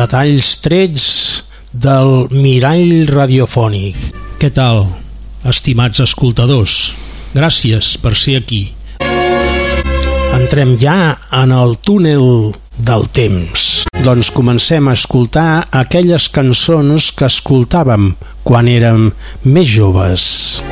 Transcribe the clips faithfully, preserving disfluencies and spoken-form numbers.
retalls trets del mirall radiofònic. Què tal, estimats escoltadors? Gràcies per ser aquí. Entrem ja en el túnel del temps. Doncs comencem a escoltar aquelles cançons que escoltàvem quan érem més joves.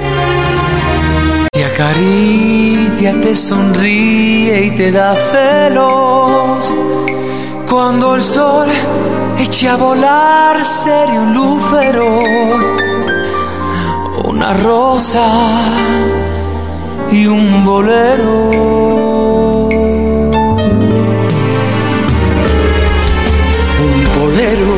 Te acaricia, te sonríe y te da celos. Cuando el sol eche a volar sería un lucero, una rosa y un bolero. Un bolero,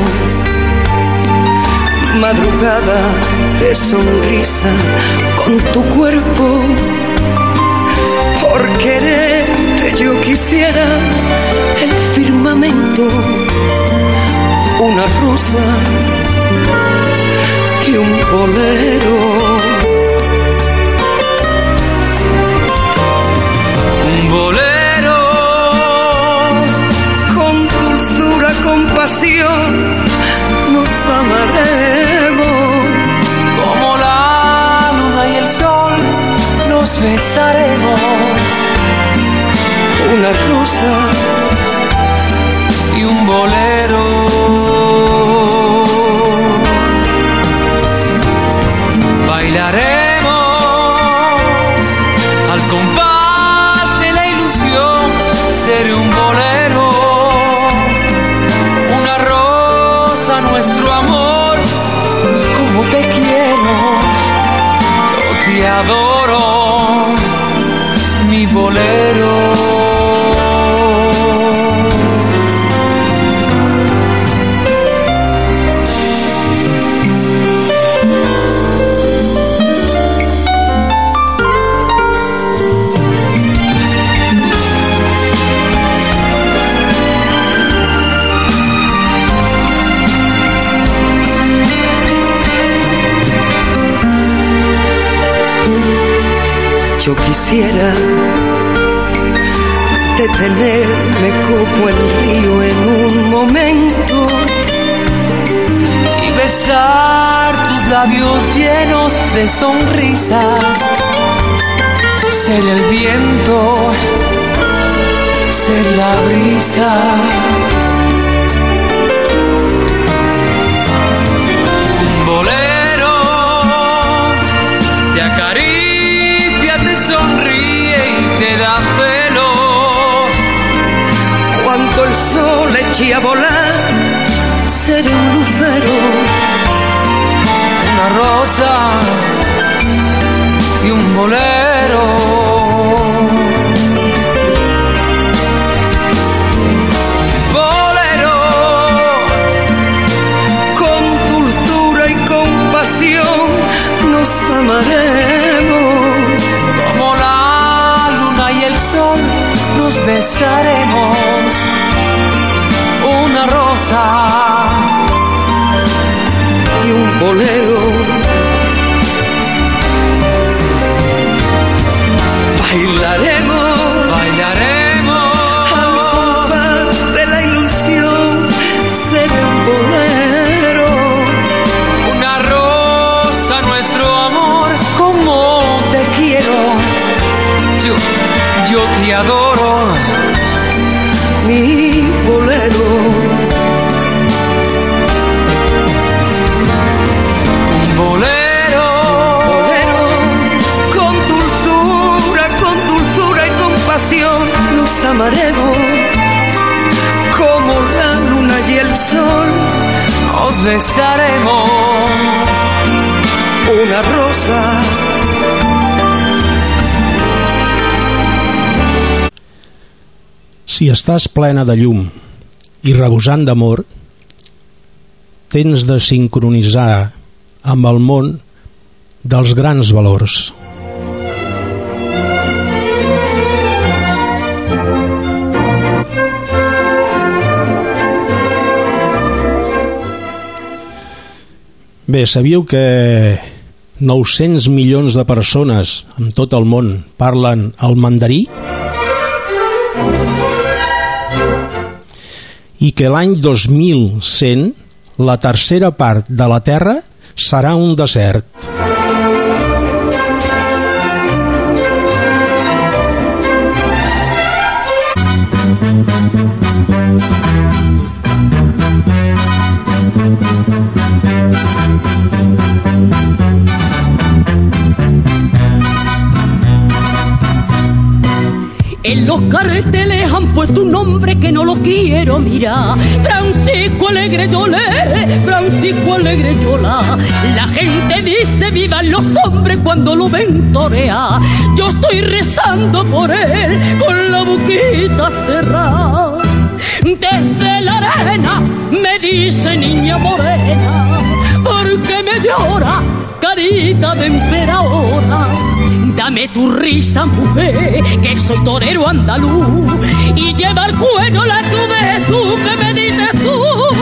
madrugada de sonrisa con tu cuerpo. Por quererte yo quisiera el firmamento, una rosa y un bolero. Un bolero con dulzura, compasión, nos amaremos. Como la luna y el sol, nos besaremos. Una rosa y un bolero. Bailaremos al compás de la ilusión. Seré un bolero, una rosa, nuestro amor. Como te quiero, yo te adoro, mi bolero. Yo quisiera detenerme como el río en un momento y besar tus labios llenos de sonrisas. Ser el viento, ser la brisa. Un bolero te acaricia, te sonríe y te da celos. Cuando el sol eche a volar, seré un lucero, una rosa y un bolero. Bolero con dulzura y compasión nos amaremos. Como la luna y el sol nos besaremos. Una rosa y un bolero. Bailaremos, bailaremos al compás de la ilusión. Seré un bolero, una rosa, nuestro amor. Como te quiero, yo, yo te adoro, mi bolero. Un bolero, bolero con dulzura, con dulzura y compasión nos amaremos. Como la luna y el sol nos besaremos. Una rosa. Si estàs plena de llum i rebosant d'amor, tens de sincronitzar amb el món dels grans valors. Bé, sabíeu que nou-cents milions de persones en tot el món parlen el mandarí? i que l'any dos mil cent la tercera part de la Terra serà un desert. En los carteles han puesto un nombre que no lo quiero mirar. Francisco Alegre Yolé, Francisco Alegre Yola. La gente dice vivan los hombres cuando lo ven torear. Yo estoy rezando por él con la boquita cerrada. Desde la arena me dice niña morena, porque me llora carita de emperadora. Dame tu risa, mujer, que soy torero andaluz, y lleva al cuello la cruz de Jesús que me dices tú.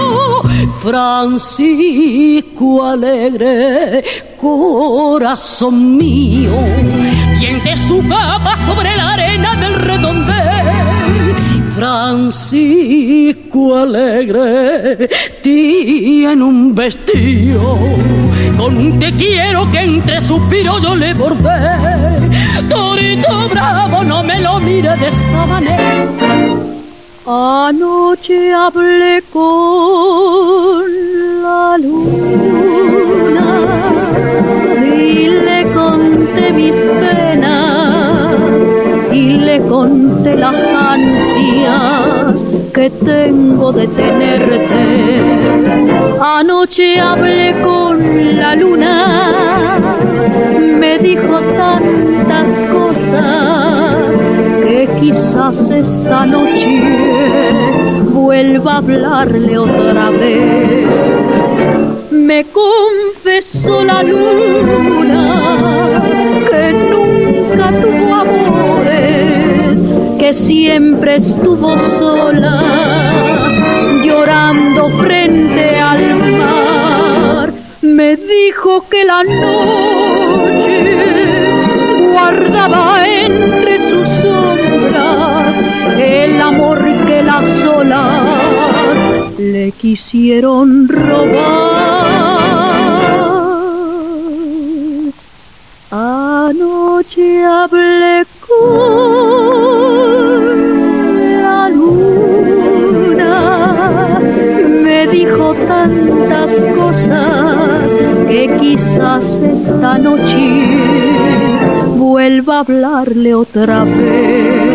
Francisco Alegre, corazón mío, tiende su capa sobre la arena del redondel. Francisco Alegre tiene un vestido con un te quiero que entre suspiros yo le bordé. Torito bravo, no me lo mire de esa manera. Anoche hablé con la luna y le conté mis penas y le conté las ansias que tengo de tenerte. Anoche hablé con la luna, me dijo tantas cosas que quizás esta noche vuelva a hablarle otra vez. Me confesó la luna que nunca tuvo amores, que siempre estuvo sola, llorando frente al mar. Me dijo que la noche guardaba entre sus sombras el amor que las olas le quisieron robar. Anoche hablé con la luna, me dijo tantas cosas que quizás esta noche vuelva a hablarle otra vez.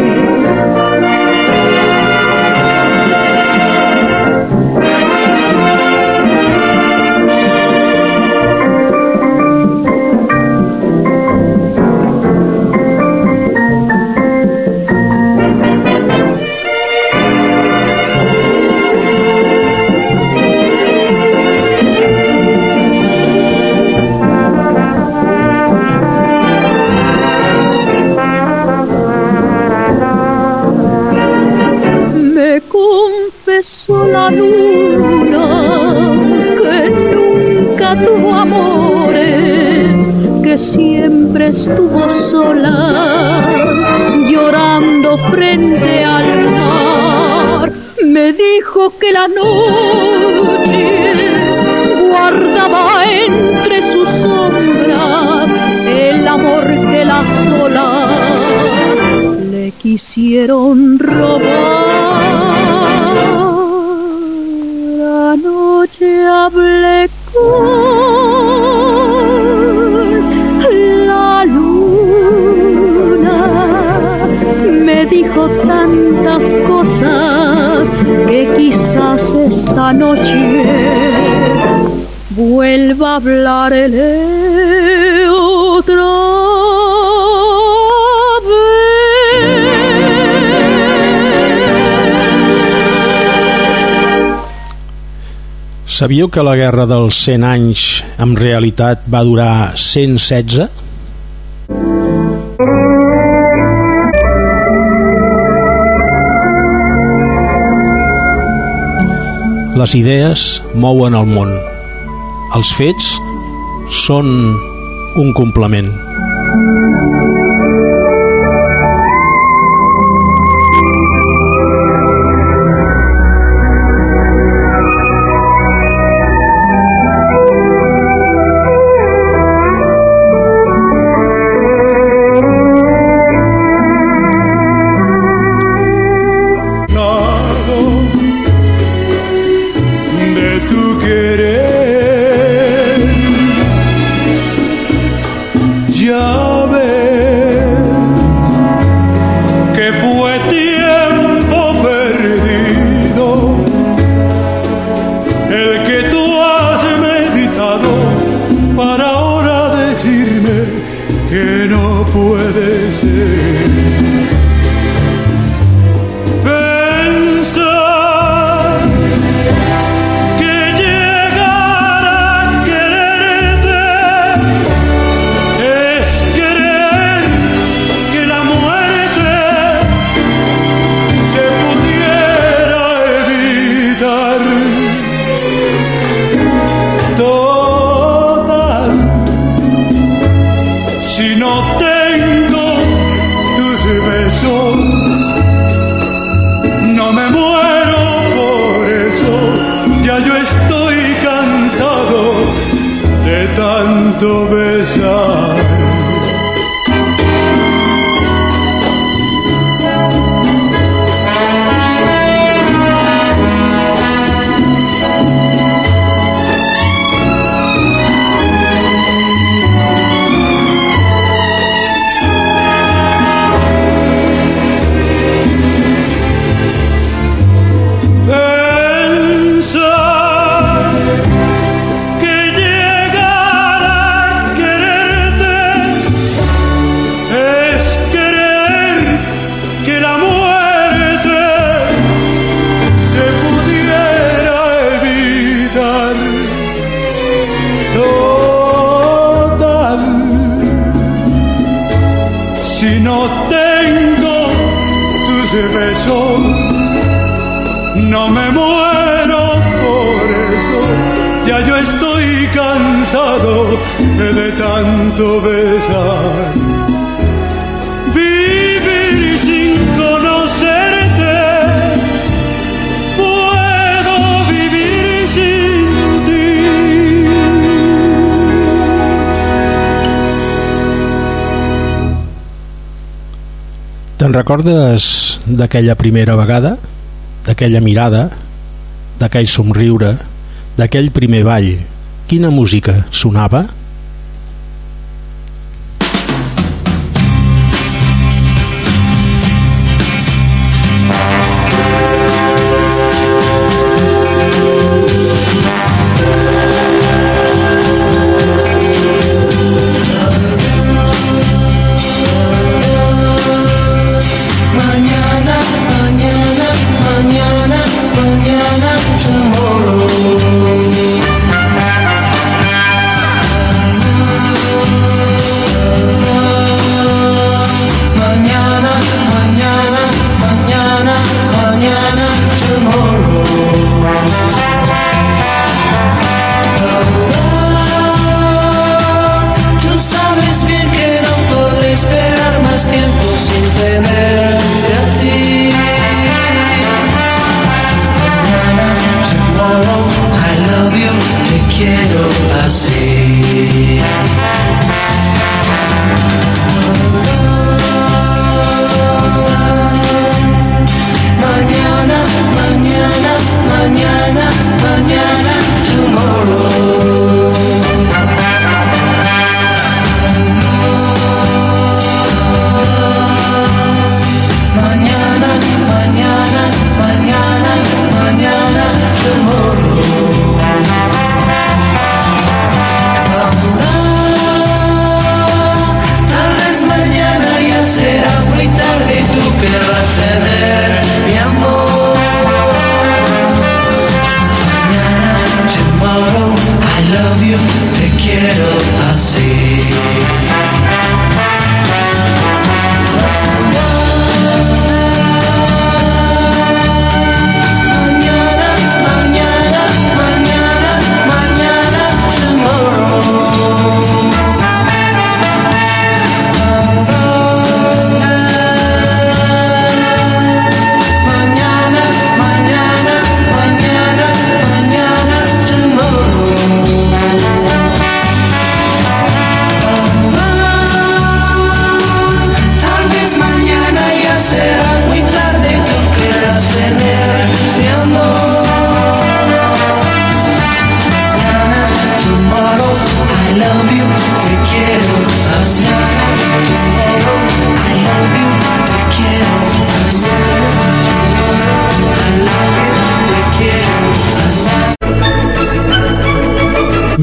La luna que nunca tuvo amores, que siempre estuvo sola, llorando frente al mar. Me dijo que la noche guardaba entre sus sombras el amor que las olas le quisieron robar. Anoche hablé con la luna, me dijo tantas cosas que quizás esta noche vuelva a hablarle otra vez. Sabíeu que la Guerra dels cent anys en realitat va durar cent setze? Les idees mouen el món. Els fets són un complement. Ya ves que fue tiempo perdido el que tú has meditado para ahora decirme que no puede ser. Tanto besar. Besos, no me muero por eso, ya yo estoy cansado de tanto besar. Vivir sin conocerte, puedo vivir sin ti. Te'n recordes d'aquella primera vegada, d'aquella mirada, d'aquell somriure, d'aquell primer ball? Quina música sonava?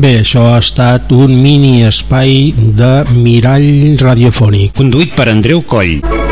Bé, això ha estat un mini espai de mirall radiofònic. Conduït per Andreu Coll.